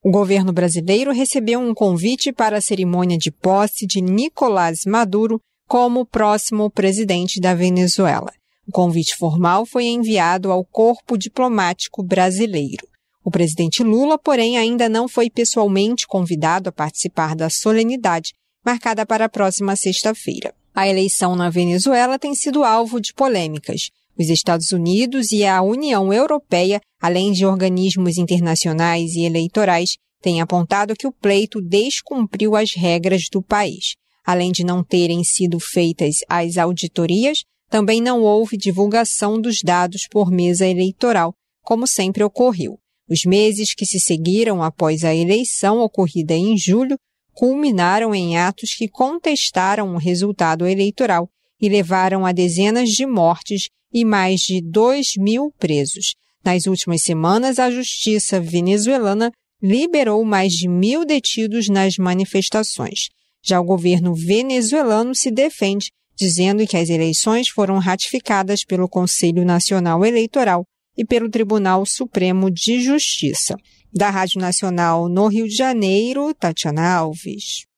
O governo brasileiro recebeu um convite para a cerimônia de posse de Nicolás Maduro como próximo presidente da Venezuela. O convite formal foi enviado ao corpo diplomático brasileiro. O presidente Lula, porém, ainda não foi pessoalmente convidado a participar da solenidade, marcada para a próxima sexta-feira. A eleição na Venezuela tem sido alvo de polêmicas. Os Estados Unidos e a União Europeia, além de organismos internacionais e eleitorais, têm apontado que o pleito descumpriu as regras do país. Além de não terem sido feitas as auditorias, também não houve divulgação dos dados por mesa eleitoral, como sempre ocorreu. Os meses que se seguiram após a eleição ocorrida em julho culminaram em atos que contestaram o resultado eleitoral e levaram a dezenas de mortes e mais de 2.000 presos. Nas últimas semanas, a justiça venezuelana liberou mais de 1.000 detidos nas manifestações. Já o governo venezuelano se defende, dizendo que as eleições foram ratificadas pelo Conselho Nacional Eleitoral e pelo Tribunal Supremo de Justiça. Da Rádio Nacional no Rio de Janeiro, Tatiana Alves.